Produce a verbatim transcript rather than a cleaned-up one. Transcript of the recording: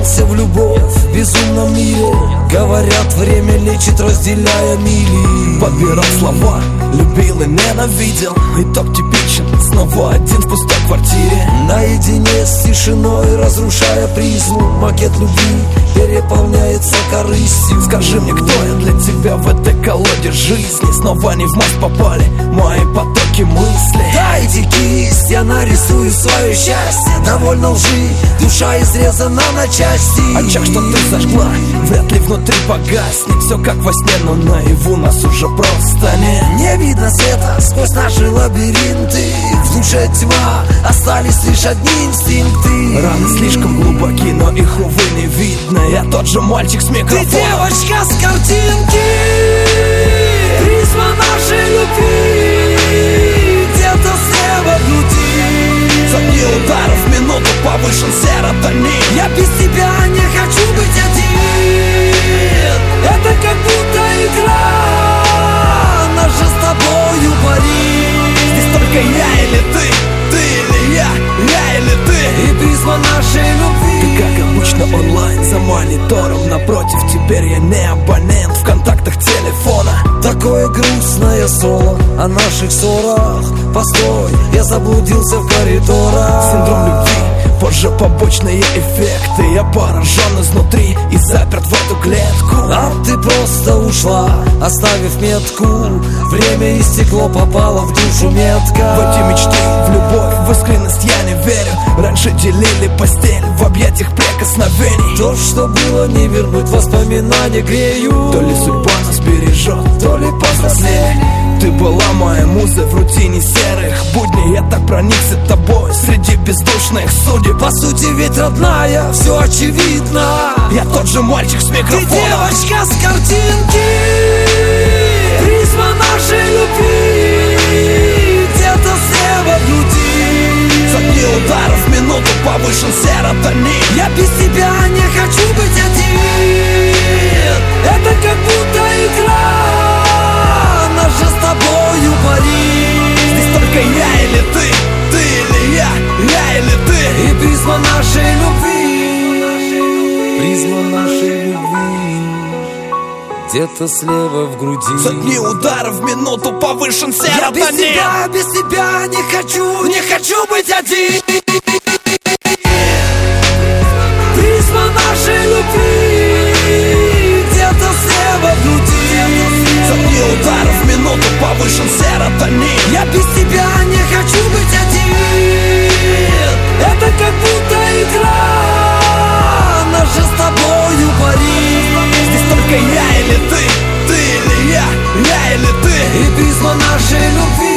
влюбился в любовь в безумном мире. Говорят, время лечит, разделяя мили. Подбирал слова, любил и ненавидел. Итог типичен, снова один в пустой квартире. Наедине с тишиной, разрушая призму. Макет любви переполняется корыстью. Скажи мне, кто я для тебя в этой колоде жизни? Снова не в масть попали мои потоки мыслей. Дайте кисть, я нарисую свое счастье. Довольно лжи, душа изрезана на части. Очаг, что ты зажгла, вряд ли внутри погаснет. Все как во сне, но наяву нас уже просто нет. Не видно света сквозь наши лабиринты. В душе тьма, остались лишь одни инстинкты. Раны слишком глубоки, но их, увы, не видно. Я тот же мальчик с микрофоном. Ты девочка с картинки, призма нашей любви. Где-то слева в груди. За дни ударов в минуту повышен серотонин. Я без тебя не хочу быть один. Это как будто игра, наша с тобою Париж. Здесь только я или ты, ты или я, я или ты. И призма нашей любви. Ты как обычно онлайн за монитором. Напротив, теперь я не абонент в контактах телефона. Такое грустное соло о наших ссорах. Постой, я заблудился в коридорах. Синдром любви, позже побочные эффекты. Я поражен изнутри и заперт в эту клетку. А ты просто ушла, оставив метку. Время истекло, попало в душу метка. В эти мечты, в любовь, в искренность я не верю. Раньше делили постель в объятиях прикосновений. То, что было, не вернуть, воспоминания греют. То ли судьба нас бережет, то ли повзрослели. Ты была моей музой в рутине серых будней. Я так проникся тобой среди бездушных судеб. По сути ведь родная, все очевидно. Я тот же мальчик с микрофоном. Ты девочка с картинки, призма нашей любви. Где-то слева в груди. За дни ударов в минуту повышен серотонин. Я без тебя не хочу быть один. Это как будто игра, наша с тобою Париж. Здесь только я или ты, ты или я, я или ты. И призма нашей любви, призма нашей любви. Где-то слева в груди. За дни ударов в минуту повышен серотонин. Я без тебя, без тебя не хочу, не хочу быть один. Призма нашей любви. Где-то слева в груди. За дни ударов в минуту повышен серотонин. Я без тебя не хочу быть один. Это как будто игра, наша с тобою Париж. Здесь только я или ты, ты или я, я или ты. И призма нашей любви.